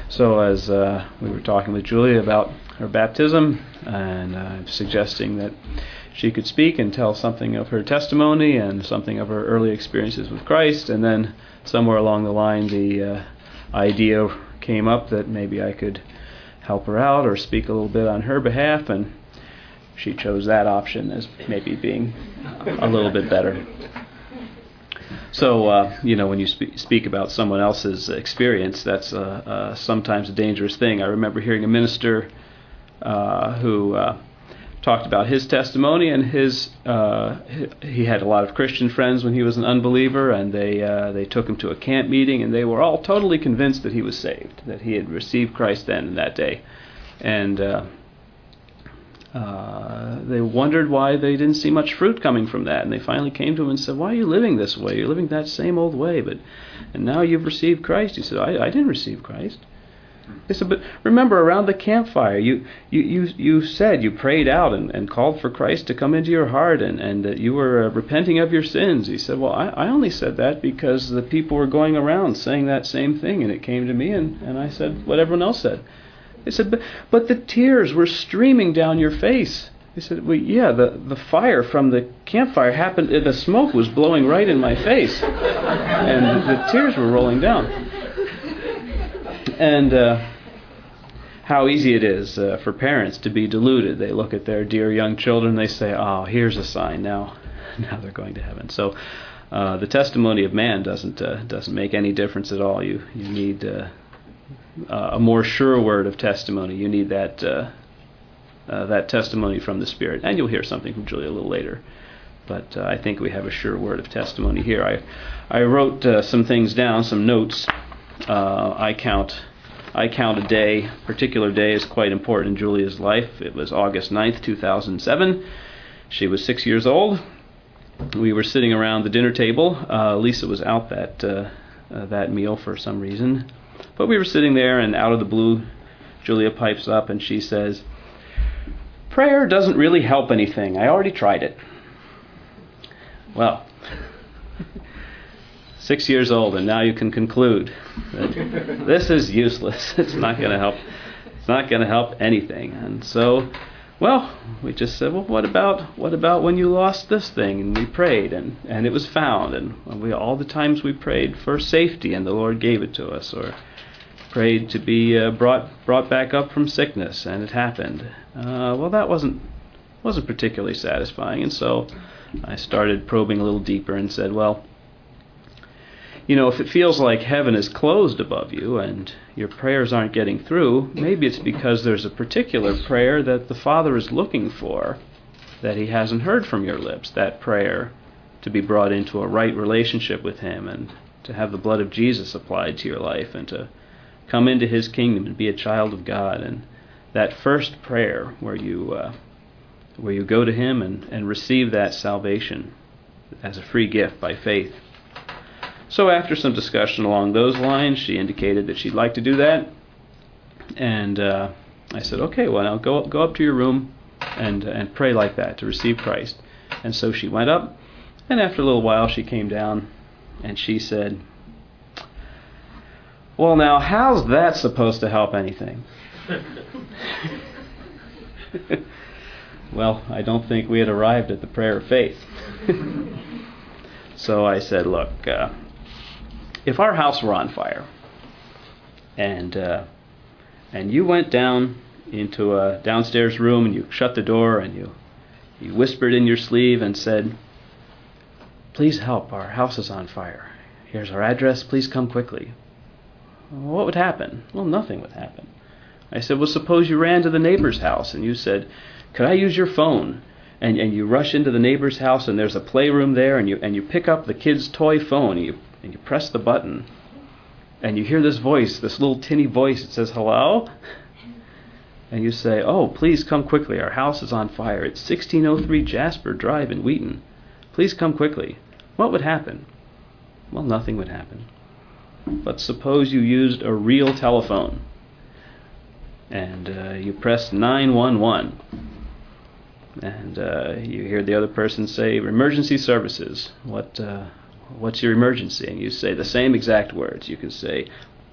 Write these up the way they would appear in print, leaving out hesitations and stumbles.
So as we were talking with Julia about her baptism, and suggesting that she could speak and tell something of her testimony and something of her early experiences with Christ, and then somewhere along the line the idea came up that maybe I could help her out or speak a little bit on her behalf, and she chose that option as maybe being a little bit better. So, when you speak about someone else's experience, that's sometimes a dangerous thing. I remember hearing a minister who talked about his testimony, and he had a lot of Christian friends when he was an unbeliever, and they took him to a camp meeting, and they were all totally convinced that he was saved, that he had received Christ then and that day. And they wondered why they didn't see much fruit coming from that, and they finally came to him and said, "Why are you living this way? You're living that same old way, and now you've received Christ." He said, I didn't receive Christ." They said, "But remember, around the campfire, you said, you prayed out and called for Christ to come into your heart, and that you were repenting of your sins." He said, "Well, I only said that because the people were going around saying that same thing, and it came to me, and I said what everyone else said." They said, but the tears were streaming down your face." He said, "Well, yeah, the fire from the campfire happened, the smoke was blowing right in my face, and the tears were rolling down." And how easy it is for parents to be deluded. They look at their dear young children, they say, "Oh, here's a sign, now they're going to heaven." So the testimony of man doesn't make any difference at all. You need a more sure word of testimony. You need that testimony from the Spirit. And you'll hear something from Julia a little later. But I think we have a sure word of testimony here. I wrote some things down, some notes. I count a day, particular day is quite important in Julia's life. It was August 9th, 2007. She was 6 years old. We were sitting around the dinner table. Lisa was out that meal for some reason. But we were sitting there, and out of the blue, Julia pipes up and she says, "Prayer doesn't really help anything. I already tried it." Well, 6 years old, and now you can conclude that this is useless. It's not going to help. It's not going to help anything. And so, well, we just said, "Well, what about when you lost this thing?" And we prayed, and it was found. And all the times we prayed for safety, and the Lord gave it to us, or prayed to be brought back up from sickness, and it happened. Well, that wasn't particularly satisfying, and so I started probing a little deeper and said, "Well, if it feels like heaven is closed above you and your prayers aren't getting through, maybe it's because there's a particular prayer that the Father is looking for that He hasn't heard from your lips, that prayer to be brought into a right relationship with Him and to have the blood of Jesus applied to your life and to come into His kingdom and be a child of God." And that first prayer where you go to Him and receive that salvation as a free gift by faith. So after some discussion along those lines, she indicated that she'd like to do that. And I said, "Okay, well, now go up to your room and pray like that to receive Christ." And so she went up, and after a little while she came down and she said, "Well, now, how's that supposed to help anything?" Well, I don't think we had arrived at the prayer of faith. So I said, "Look, if our house were on fire, and you went down into a downstairs room and you shut the door and you whispered in your sleeve and said, 'Please help, our house is on fire. Here's our address, please come quickly.' What would happen?" Well, nothing would happen. I said, "Well, suppose you ran to the neighbor's house and you said, 'Could I use your phone?' And you rush into the neighbor's house and there's a playroom there, and you pick up the kid's toy phone and you press the button and you hear this voice, this little tinny voice. It says, 'Hello?' And you say, 'Oh, please come quickly. Our house is on fire. It's 1603 Jasper Drive in Wheaton. Please come quickly.' What would happen?" Well, nothing would happen. But suppose you used a real telephone and you pressed 911 and you hear the other person say, "Emergency services. What's your emergency?" And you say the same exact words. You can say,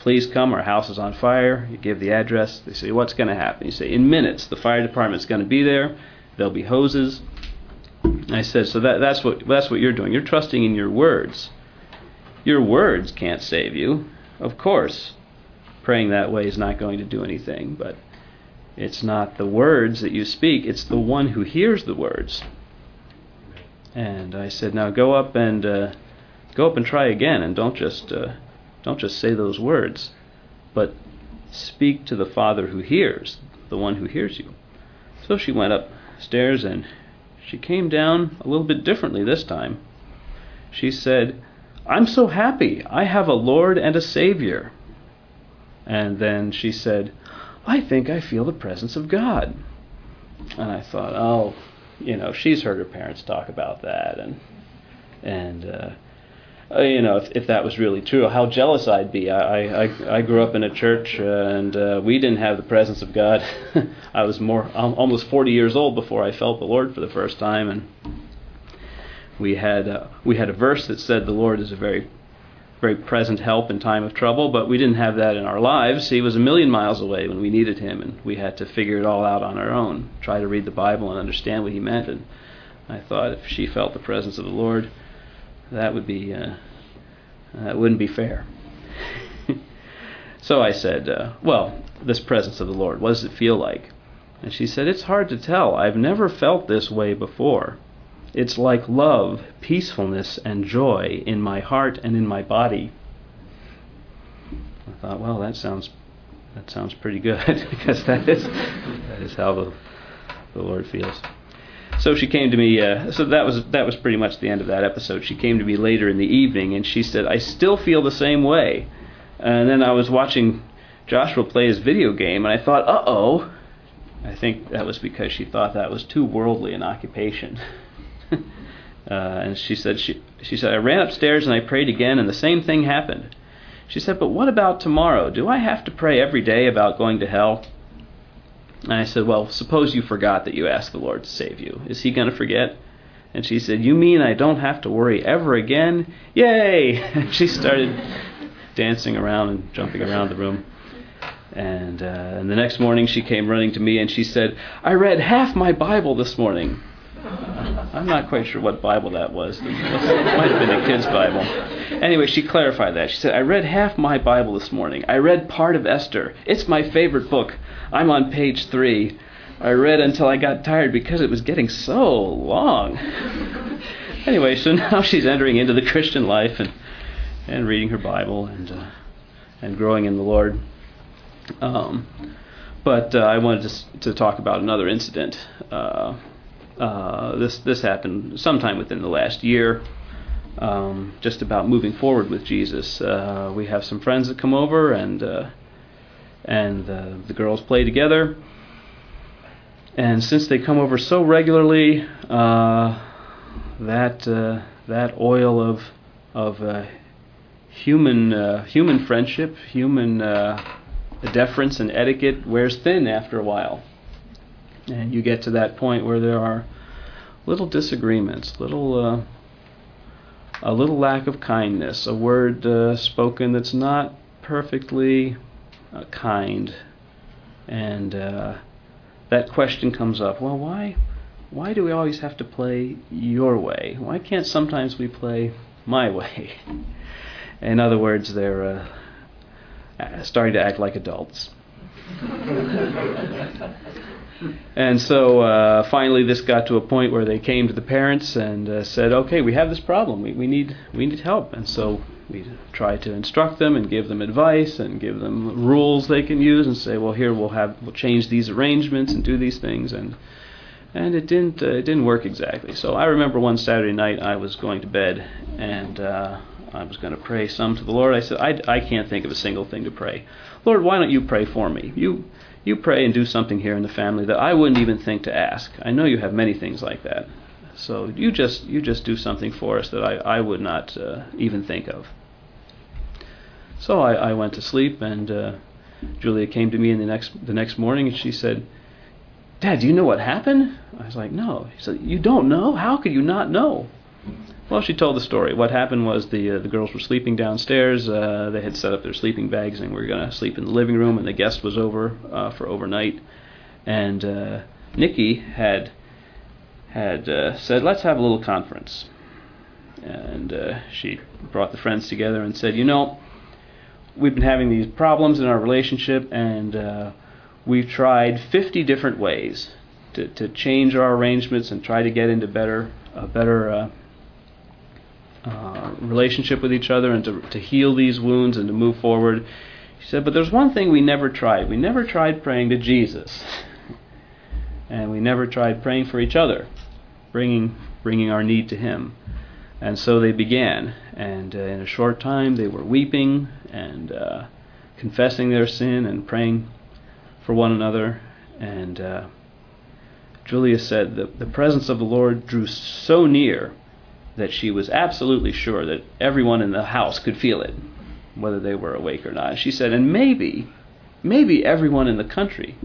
please come, our house is on fire. You give the address. They say, what's going to happen? You say, in minutes, the fire department's going to be there. There'll be hoses. I said, so that's what you're doing. You're trusting in your words. Your words can't save you. Of course, praying that way is not going to do anything, but it's not the words that you speak, it's the one who hears the words. And I said, now go up and try again, and don't just say those words, but speak to the Father who hears, the one who hears you. So she went upstairs, and she came down a little bit differently this time. She said, I'm so happy. I have a Lord and a Savior. And then she said, I think I feel the presence of God. And I thought, oh, she's heard her parents talk about that, and if that was really true, how jealous I'd be. I grew up in a church, and we didn't have the presence of God. I was almost 40 years old before I felt the Lord for the first time, and we had a verse that said the Lord is a very, very present help in time of trouble, but we didn't have that in our lives. He was a million miles away when we needed him, and we had to figure it all out on our own, try to read the Bible and understand what he meant. And I thought if she felt the presence of the Lord, that wouldn't be fair. So I said, well, this presence of the Lord, what does it feel like? And she said, it's hard to tell. I've never felt this way before. It's like love, peacefulness, and joy in my heart and in my body. I thought, well, that sounds pretty good, because that is how the Lord feels. So she came to me. So that was pretty much the end of that episode. She came to me later in the evening, and she said, I still feel the same way. And then I was watching Joshua play his video game, and I thought, uh-oh. I think that was because she thought that was too worldly an occupation. And she said, I ran upstairs and I prayed again, and the same thing happened. She said, but what about tomorrow? Do I have to pray every day about going to hell? And I said, well, suppose you forgot that you asked the Lord to save you. Is he going to forget? And she said, you mean I don't have to worry ever again? Yay! And she started dancing around and jumping around the room. And the next morning she came running to me and she said, I read half my Bible this morning. I'm not quite sure what Bible that was. It might have been a kid's Bible. Anyway, she clarified that. She said, I read half my Bible this morning. I read part of Esther. It's my favorite book. I'm on page 3. I read until I got tired because it was getting so long. Anyway, so now she's entering into the Christian life and reading her Bible and growing in the Lord. But I wanted to talk about another incident. This happened sometime within the last year, just about moving forward with Jesus. We have some friends that come over, and the girls play together. And since they come over so regularly, that oil of human friendship, human deference and etiquette wears thin after a while. And you get to that point where there are little disagreements, a little lack of kindness, a word spoken that's not perfectly kind, and that question comes up. Well, why do we always have to play your way? Why can't sometimes we play my way? In other words, they're starting to act like adults. And so finally this got to a point where they came to the parents and said, okay, we have this problem. We need help. And so we try to instruct them and give them advice and give them rules they can use and say, well, here we'll change these arrangements and do these things. And it didn't work exactly. So I remember one Saturday night I was going to bed, and I was going to pray some to the Lord. I said, I can't think of a single thing to pray. Lord, why don't you pray for me? You pray and do something here in the family that I wouldn't even think to ask. I know you have many things like that. So you just do something for us that I would not even think of. So I went to sleep, and Julia came to me in the next morning, and she said, Dad, do you know what happened? I was like, no. She said, you don't know? How could you not know? Well, she told the story. What happened was the girls were sleeping downstairs. They had set up their sleeping bags and were going to sleep in the living room, and the guest was over for overnight. And Nikki had said, let's have a little conference. And she brought the friends together and said, we've been having these problems in our relationship, and we've tried 50 different ways to change our arrangements and try to get into a better relationship with each other and to heal these wounds and to move forward. She said, but there's one thing we never tried. We never tried praying to Jesus. And we never tried praying for each other, bringing our need to Him. And so they began. And in a short time, they were weeping and confessing their sin and praying for one another. And Julia said that the presence of the Lord drew so near that she was absolutely sure that everyone in the house could feel it, whether they were awake or not. She said, and maybe everyone in the country.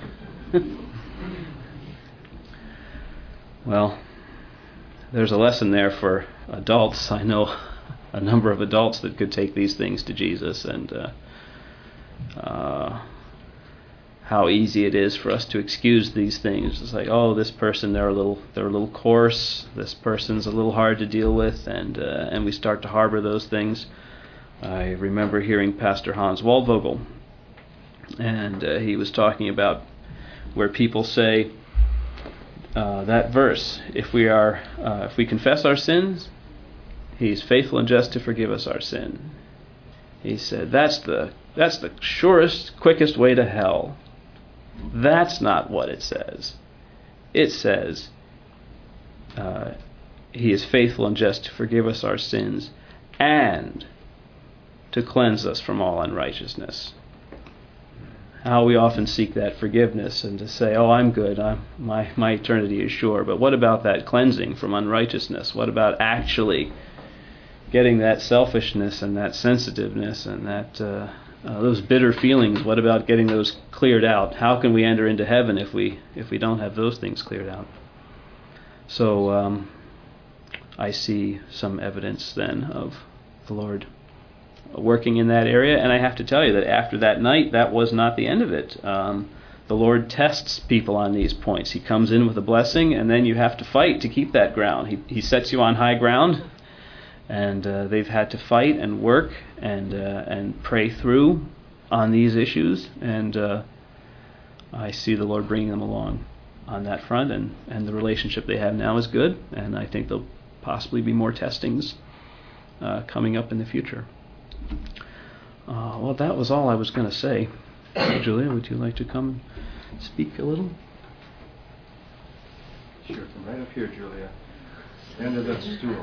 Well, there's a lesson there for adults. I know a number of adults that could take these things to Jesus, and how easy it is for us to excuse these things. It's like, oh, this person, they're a little coarse. This person's a little hard to deal with, and we start to harbor those things. I remember hearing Pastor Hans Waldvogel, and he was talking about where people say that verse: if we confess our sins, He's faithful and just to forgive us our sin. He said that's the surest, quickest way to hell. That's not what it says. It says He is faithful and just to forgive us our sins and to cleanse us from all unrighteousness. How we often seek that forgiveness and to say, oh, I'm good, my eternity is sure. But what about that cleansing from unrighteousness? What about actually getting that selfishness and that sensitiveness and that those bitter feelings? What about getting those cleared out? How can we enter into heaven if we don't have those things cleared out? So I see some evidence then of the Lord working in that area, and I have to tell you that after that night, that was not the end of it. The Lord tests people on these points. He comes in with a blessing, and then you have to fight to keep that ground. He sets you on high ground, and they've had to fight and work and pray through on these issues, and I see the Lord bringing them along on that front, and the relationship they have now is good, and I think there'll possibly be more testings coming up in the future. Well, that was all I was going to say. Julia, would you like to come and speak a little? Sure, come right up here, Julia. End of that stool.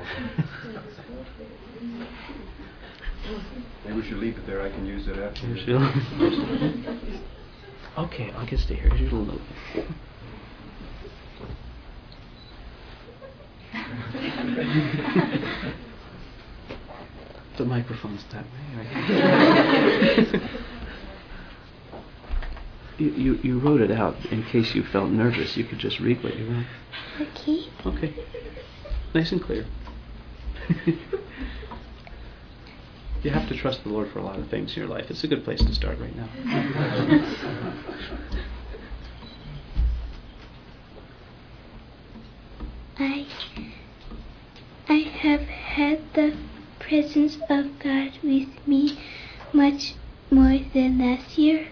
Maybe we should leave it there. I can use it after. Okay, I can stay here. Here's your little note. The microphone's that way, right? You wrote it out in case you felt nervous. You could just read what you wrote. Okay. Nice and clear. You have to trust the Lord for a lot of things in your life. It's a good place to start right now. I have had the presence of God with me much more than last year.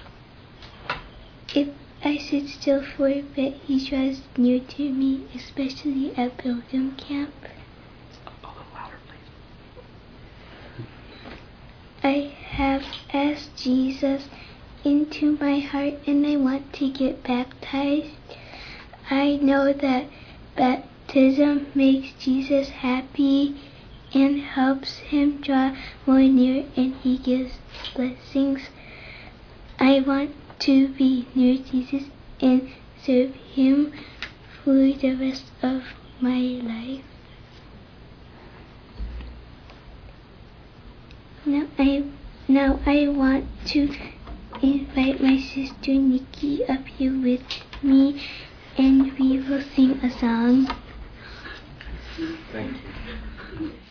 If I sit still for a bit, He draws near to me, especially at Pilgrim Camp. A little louder, please. I have asked Jesus into my heart and I want to get baptized. I know that baptism makes Jesus happy and helps Him draw more near, and He gives blessings. I want to be near Jesus and serve Him for the rest of my life. Now I want to invite my sister Nikki up here with me, and we will sing a song. Thank you.